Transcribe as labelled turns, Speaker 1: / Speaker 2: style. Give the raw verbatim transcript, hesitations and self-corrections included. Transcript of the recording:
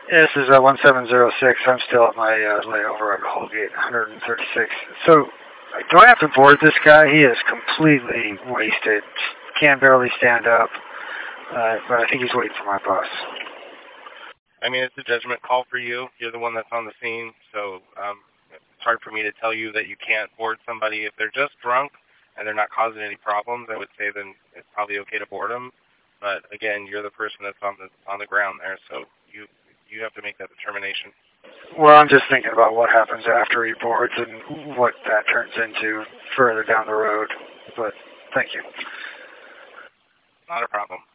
Speaker 1: This is uh, one seven zero six. I'm still at my uh, layover at Holgate, one thirty-six. So, do I have to board this guy? He is completely wasted. Can barely stand up. Uh, but I think he's waiting for my bus.
Speaker 2: I mean, it's a judgment call for you. You're the one that's on the scene, so um, it's hard for me to tell you that you can't board somebody. If they're just drunk and they're not causing any problems, I would say then it's probably okay to board them. But again, you're the person that's on the on the ground there, so you you have to make that determination.
Speaker 1: Well, I'm just thinking about what happens after he boards and what that turns into further down the road. But thank you.
Speaker 2: Not a problem.